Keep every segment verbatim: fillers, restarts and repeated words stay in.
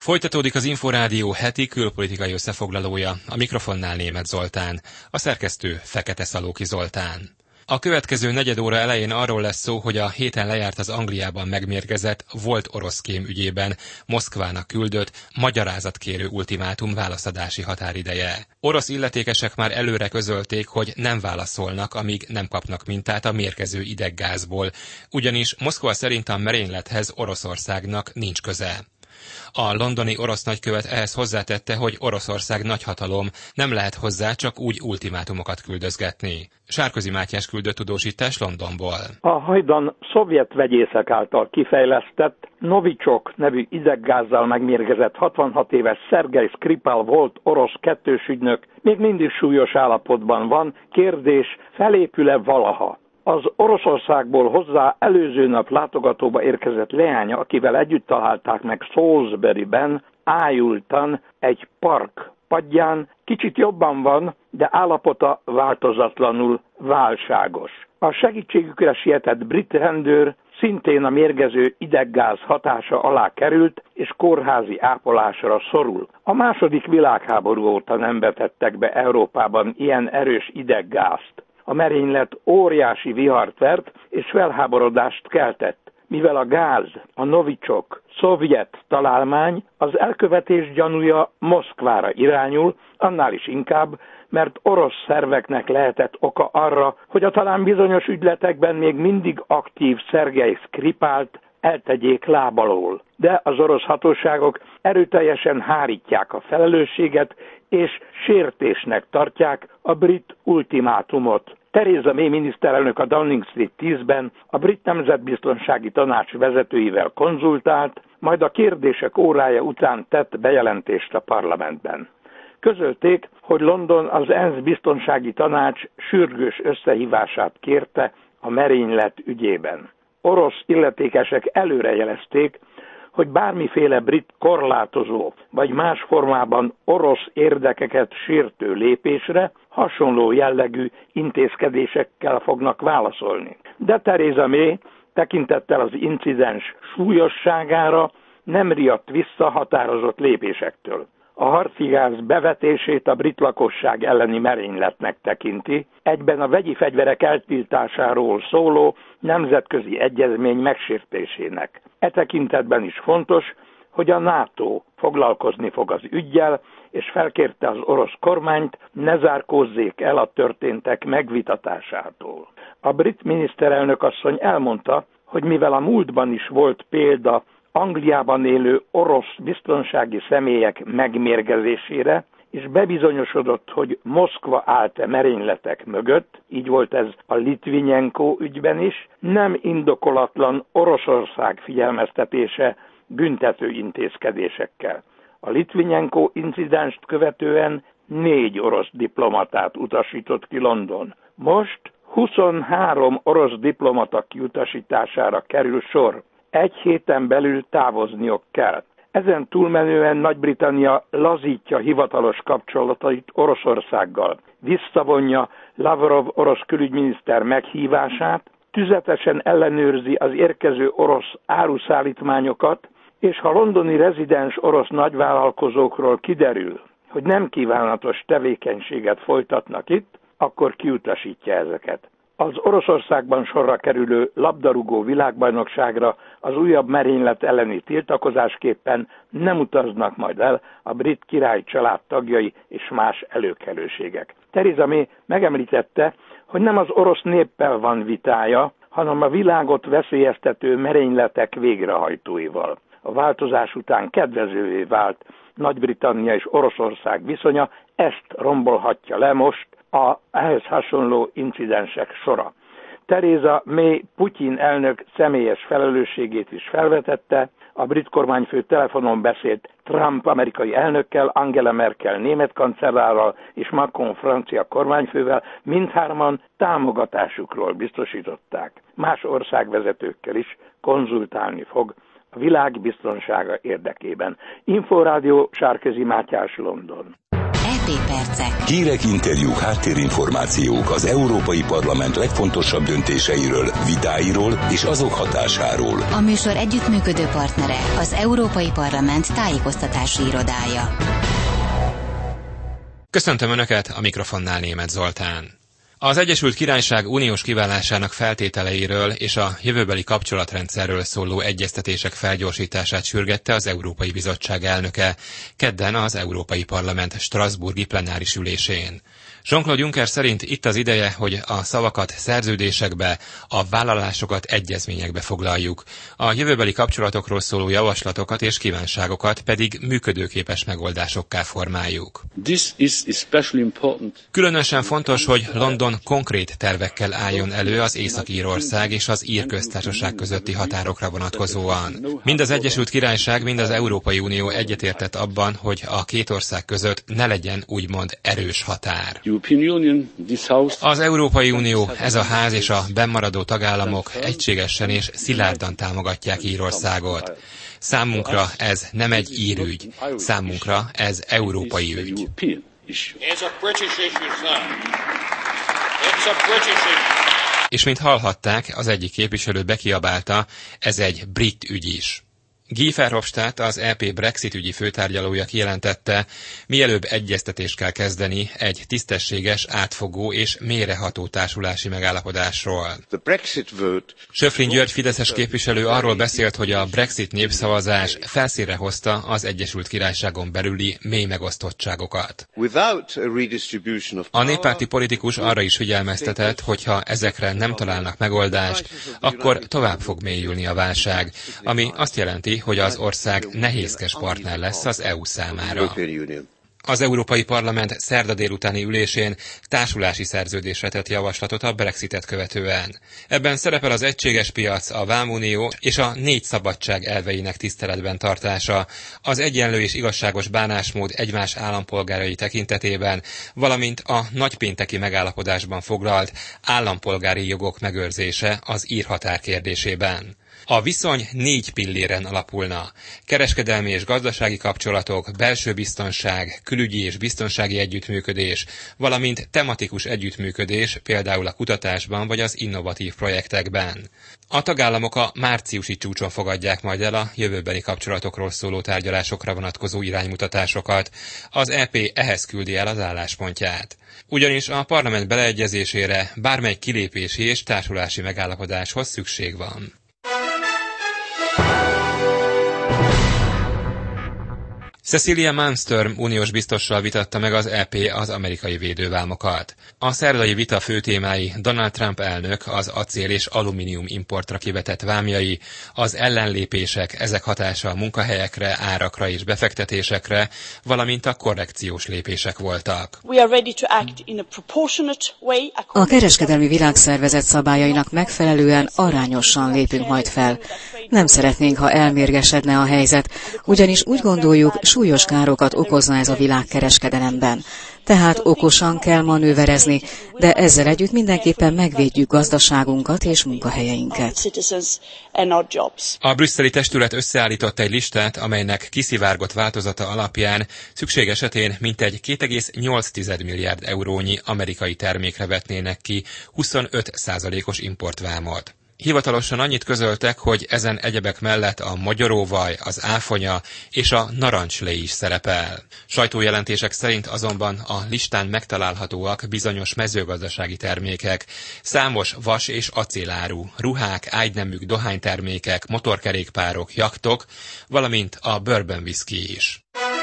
Folytatódik az Inforádió heti külpolitikai összefoglalója, a mikrofonnál Németh Zoltán, a szerkesztő Fekete Szalóki Zoltán. A következő negyed óra elején arról lesz szó, hogy a héten lejárt az Angliában megmérgezett, volt orosz kém ügyében Moszkvának küldött, magyarázatkérő ultimátum válaszadási határideje. Orosz illetékesek már előre közölték, hogy nem válaszolnak, amíg nem kapnak mintát a mérgező ideggázból, ugyanis Moszkva szerint a merénylethez Oroszországnak nincs köze. A londoni orosz nagykövet ehhez hozzátette, hogy Oroszország nagyhatalom, nem lehet hozzá csak úgy ultimátumokat küldözgetni. Sárközi Mátyás küldött tudósítás Londonból. A hajdan szovjet vegyészek által kifejlesztett Novichok nevű ideggázzal megmérgezett hatvanhat éves Szergej Skripal volt orosz kettős ügynök még mindig súlyos állapotban van, kérdés, felépül-e valaha? Az Oroszországból hozzá előző nap látogatóba érkezett leánya, akivel együtt találták meg Salisburyben, ájultan egy park padján, kicsit jobban van, de állapota változatlanul válságos. A segítségükre sietett brit rendőr szintén a mérgező ideggáz hatása alá került, és kórházi ápolásra szorul. A második világháború óta nem vetettek be Európában ilyen erős ideggázt. A merénylet óriási vihart vert és felháborodást keltett, mivel a gáz, a Novichok, szovjet találmány, az elkövetés gyanúja Moszkvára irányul, annál is inkább, mert orosz szerveknek lehetett oka arra, hogy a talán bizonyos ügyletekben még mindig aktív Szergej Skripalt eltegyék lábalól. De az orosz hatóságok erőteljesen hárítják a felelősséget, és sértésnek tartják a brit ultimátumot. Theresa May miniszterelnök a Downing Street tízben a brit nemzetbiztonsági tanács vezetőivel konzultált, majd a kérdések órája után tett bejelentést a parlamentben. Közölték, hogy London az ENSZ biztonsági tanács sürgős összehívását kérte a merénylet ügyében. Orosz illetékesek előrejelezték, hogy bármiféle brit korlátozó vagy más formában orosz érdekeket sértő lépésre hasonló jellegű intézkedésekkel fognak válaszolni. De Theresa May tekintettel az incidens súlyosságára nem riadt vissza határozott lépésektől. A harci gáz bevetését a brit lakosság elleni merényletnek tekinti, egyben a vegyi fegyverek eltiltásáról szóló nemzetközi egyezmény megsértésének. E tekintetben is fontos, hogy a NATO foglalkozni fog az üggyel, és felkérte az orosz kormányt, ne zárkózzék el a történtek megvitatásától. A brit miniszterelnök asszony elmondta, hogy mivel a múltban is volt példa Angliában élő orosz biztonsági személyek megmérgezésére, és bebizonyosodott, hogy Moszkva állt-e merényletek mögött, így volt ez a Litvinenko ügyben is, nem indokolatlan Oroszország figyelmeztetése büntető intézkedésekkel. A Litvinenko incidenst követően négy orosz diplomatát utasított ki London. Most huszonhárom orosz diplomata kiutasítására kerül sor. Egy héten belül távozniuk kell. Ezen túlmenően Nagy-Britannia lazítja hivatalos kapcsolatait Oroszországgal, visszavonja Lavrov orosz külügyminiszter meghívását, tüzetesen ellenőrzi az érkező orosz áruszállítmányokat, és ha londoni rezidens orosz nagyvállalkozókról kiderül, hogy nem kívánatos tevékenységet folytatnak itt, akkor kiutasítja ezeket. Az Oroszországban sorra kerülő labdarúgó világbajnokságra az újabb merénylet elleni tiltakozásképpen nem utaznak majd el a brit király család tagjai és más előkelőségek. Theresa May megemlítette, hogy nem az orosz néppel van vitája, hanem a világot veszélyeztető merényletek végrehajtóival. A változás után kedvezővé vált Nagy-Britannia és Oroszország viszonya, ezt rombolhatja le most a ehhez hasonló incidensek sora. Theresa May Putyin elnök személyes felelősségét is felvetette, a brit kormányfő telefonon beszélt Trump amerikai elnökkel, Angela Merkel német kancellárral és Macron francia kormányfővel, mindhárman támogatásukról biztosították. Más országvezetőkkel is konzultálni fog a világ biztonsága érdekében. Inforádió, Sárközi Mátyás, London. é pé percek. Hírek, interjúk, háttérinformációk az Európai Parlament legfontosabb döntéseiről, vitáiról és azok hatásáról. A műsor együttműködő partnere az Európai Parlament tájékoztatási irodája. Köszöntöm Önöket, a mikrofonnál Németh Zoltán. Az Egyesült Királyság uniós kiválásának feltételeiről és a jövőbeli kapcsolatrendszerről szóló egyeztetések felgyorsítását sürgette az Európai Bizottság elnöke kedden az Európai Parlament strasbourgi plenáris ülésén. Jean-Claude Juncker szerint itt az ideje, hogy a szavakat szerződésekbe, a vállalásokat egyezményekbe foglaljuk, a jövőbeli kapcsolatokról szóló javaslatokat és kívánságokat pedig működőképes megoldásokká formáljuk. This is especially important. Különösen fontos, hogy London konkrét tervekkel álljon elő az Észak-Írország és az Ír köztársaság közötti határokra vonatkozóan. Mind az Egyesült Királyság, mind az Európai Unió egyetértett abban, hogy a két ország között ne legyen úgymond erős határ. Az Európai Unió, ez a ház és a bennmaradó tagállamok egységesen és szilárdan támogatják Írországot. Számunkra ez nem egy írügy, számunkra ez európai ügy. És mint hallhatták, az egyik képviselő bekiabálta, ez egy brit ügy is. Guy Verhofstadt, az é pé Brexit ügyi főtárgyalója kijelentette, mielőbb egyeztetést kell kezdeni egy tisztességes, átfogó és mélyreható társulási megállapodásról. Schöpflin György fideszes képviselő arról beszélt, hogy a Brexit népszavazás felszínre hozta az Egyesült Királyságon belüli mély megosztottságokat. A néppárti politikus arra is figyelmeztetett, hogy ha ezekre nem találnak megoldást, akkor tovább fog mélyülni a válság, ami azt jelenti, hogy az ország nehézkes partner lesz az é u számára. Az Európai Parlament szerda délutáni ülésén társulási szerződésre tett javaslatot a Brexitet követően. Ebben szerepel az egységes piac, a vámunió és a négy szabadság elveinek tiszteletben tartása, az egyenlő és igazságos bánásmód egymás állampolgárai tekintetében, valamint a nagypénteki megállapodásban foglalt állampolgári jogok megőrzése az ír határ kérdésében. A viszony négy pilléren alapulna. Kereskedelmi és gazdasági kapcsolatok, belső biztonság, külügyi és biztonsági együttműködés, valamint tematikus együttműködés, például a kutatásban vagy az innovatív projektekben. A tagállamok a márciusi csúcson fogadják majd el a jövőbeli kapcsolatokról szóló tárgyalásokra vonatkozó iránymutatásokat. Az é pé ehhez küldi el az álláspontját. Ugyanis a parlament beleegyezésére bármely kilépési és társulási megállapodáshoz szükség van. Cecilia Malmström uniós biztossal vitatta meg az é pé az amerikai védővámokat. A szerdai vita fő témái Donald Trump elnök az acél és alumínium importra kivetett vámjai, az ellenlépések, ezek hatása a munkahelyekre, árakra és befektetésekre, valamint a korrekciós lépések voltak. A kereskedelmi világszervezet szabályainak megfelelően arányosan lépünk majd fel. Nem szeretnénk, ha elmérgesedne a helyzet, ugyanis úgy gondoljuk, súlyos károkat okozna ez a világkereskedelemben. Tehát okosan kell manőverezni, de ezzel együtt mindenképpen megvédjük gazdaságunkat és munkahelyeinket. A brüsszeli testület összeállított egy listát, amelynek kiszivárgott változata alapján szükség esetén mintegy két egész nyolc milliárd eurónyi amerikai termékre vetnének ki huszonöt százalékos importvámot. Hivatalosan annyit közöltek, hogy ezen egyebek mellett a magyaróvaj, az áfonya és a narancslé is szerepel. Sajtójelentések szerint azonban a listán megtalálhatóak bizonyos mezőgazdasági termékek, számos vas- és acéláru, ruhák, ágyneműk, dohánytermékek, motorkerékpárok, jachtok, valamint a bourbon whisky is.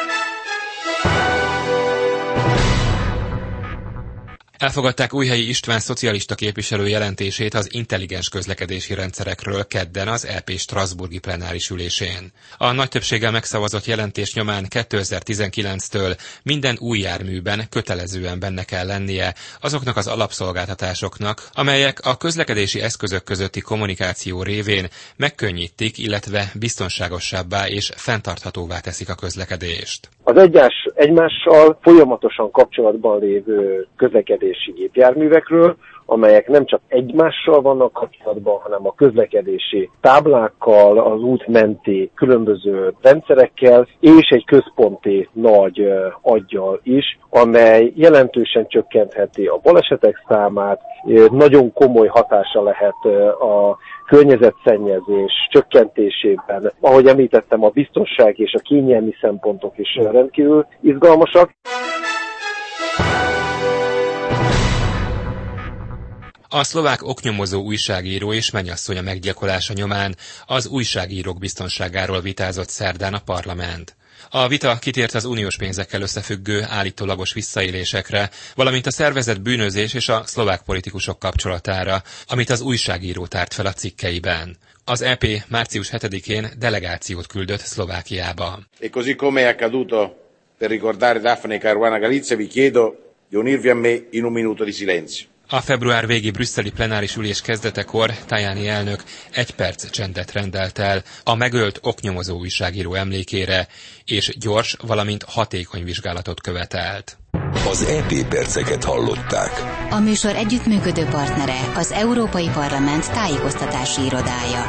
Elfogadták Újhelyi István szocialista képviselő jelentését az intelligens közlekedési rendszerekről kedden az é pé strasbourgi plenáris ülésén. A nagy többséggel megszavazott jelentés nyomán kétezer-tizenkilenctől minden új járműben kötelezően benne kell lennie azoknak az alapszolgáltatásoknak, amelyek a közlekedési eszközök közötti kommunikáció révén megkönnyítik, illetve biztonságosabbá és fenntarthatóvá teszik a közlekedést. Az egyes egymással folyamatosan kapcsolatban lévő közlekedési gépjárművekről, amelyek nem csak egymással vannak kapcsolatban, hanem a közlekedési táblákkal, az út menti különböző rendszerekkel, és egy központi nagy aggyal is, amely jelentősen csökkentheti a balesetek számát, nagyon komoly hatása lehet a környezetszennyezés csökkentésében. Ahogy említettem, a biztonság és a kényelmi szempontok is rendkívül izgalmasak. A szlovák oknyomozó újságíró és mennyasszonya meggyilkolása nyomán az újságírók biztonságáról vitázott szerdán a parlament. A vita kitért az uniós pénzekkel összefüggő állítólagos visszaélésekre, valamint a szervezett bűnözés és a szlovák politikusok kapcsolatára, amit az újságíró tárt fel a cikkeiben. Az é pé március hetedikén delegációt küldött Szlovákiába. E così come è accaduto per ricordare Daphne Caruana Galizia, vi chiedo di unirvi a me in un minuto di silenzio. A február végi brüsszeli plenáris ülés kezdetekor Tajani elnök egy perc csendet rendelt el a megölt oknyomozó újságíró emlékére, és gyors, valamint hatékony vizsgálatot követelt. Az é pé perceket hallották. A műsor együttműködő partnere az Európai Parlament tájékoztatási irodája.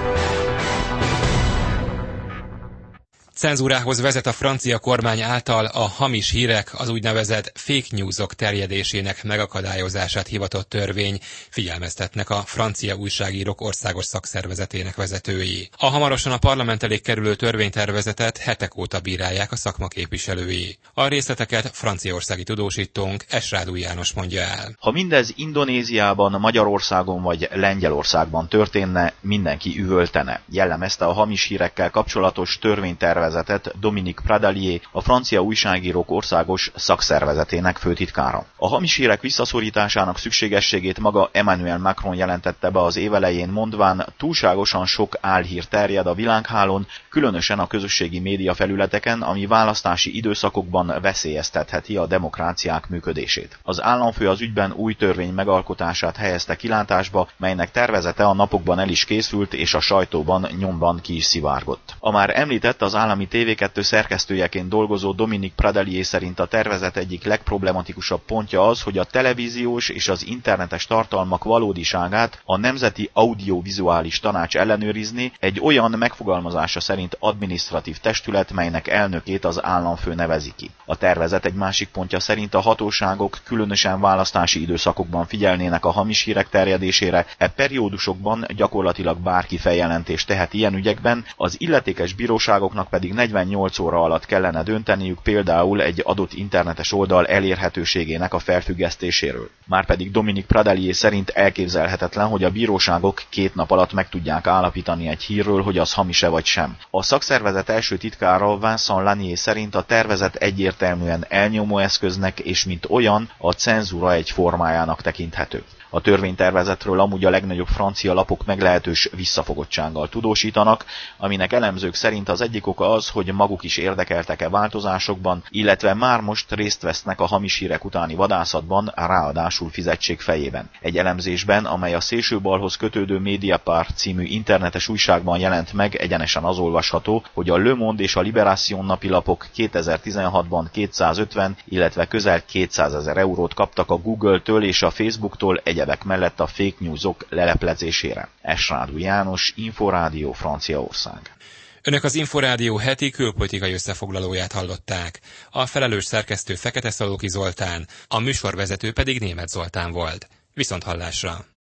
Cenzúrához vezet a francia kormány által a hamis hírek, az úgynevezett fake newsok terjedésének megakadályozását hivatott törvény, figyelmeztetnek a francia újságírók országos szakszervezetének vezetői. A hamarosan a parlament elé kerülő törvénytervezetet hetek óta bírálják a szakma képviselői. A részleteket franciaországi tudósítónk Esrádú János mondja el. Ha mindez Indonéziában, Magyarországon vagy Lengyelországban történne, mindenki üvöltene. Jellemezte a hamis hírekkel kapcsolatos törvénytervezetet Dominique Pradalier, a francia újságírók országos szakszervezetének főtitkára. A hamis hírek visszaszorításának szükségességét maga Emmanuel Macron jelentette be az év elején, mondván, túlságosan sok álhír terjed a világhálón, különösen a közösségi média felületeken, ami választási időszakokban veszélyeztetheti a demokráciák működését. Az államfő az ügyben új törvény megalkotását helyezte kilátásba, melynek tervezete a napokban el is készült, és a sajtóban nyomban ki is szivárgott. A már említett az állami té vé kettő szerkesztőjeként dolgozó Dominique Pradalier szerint a tervezet egyik legproblematikusabb pontja az, hogy a televíziós és az internetes tartalmak valódiságát a Nemzeti Audiovizuális Tanács ellenőrizni, egy olyan megfogalmazása szerint adminisztratív testület, melynek elnökét az államfő nevezi ki. A tervezet egy másik pontja szerint a hatóságok különösen választási időszakokban figyelnének a hamis hírek terjedésére, e periódusokban gyakorlatilag bárki feljelentést tehet ilyen ügyekben, az illetékes bíróságoknak pedig negyvennyolc óra alatt kellene dönteniük például egy adott internetes oldal elérhetőségének a felfüggesztéséről. Márpedig Dominique Pradalier szerint elképzelhetetlen, hogy a bíróságok két nap alatt meg tudják állapítani egy hírről, hogy az hamis-e vagy sem. A szakszervezet első titkára Vincent Lanier szerint a tervezet egyértelműen elnyomó eszköznek és mint olyan a cenzúra egy formájának tekinthető. A törvénytervezetről amúgy a legnagyobb francia lapok meglehetős visszafogottsággal tudósítanak, aminek elemzők szerint az egyik oka az, hogy maguk is érdekeltek-e változásokban, illetve már most részt vesznek a hamis hírek utáni vadászatban, ráadásul fizetség fejében. Egy elemzésben, amely a szélsőbalhoz kötődő Mediapart című internetes újságban jelent meg, egyenesen az olvasható, hogy a Le Monde és a Libération napilapok kétezer-tizenhatban kétszázötven, illetve közel kétszázezer eurót kaptak a Google-től és a Facebooktól egy egyebek mellett a fake newsok leleplezésére. Esrádú János, Inforádió, Franciaország. Önök az Inforádió heti külpolitikai összefoglalóját hallották. A felelős szerkesztő Fekete Szalóki Zoltán, a műsorvezető pedig Németh Zoltán volt. Viszonthallásra!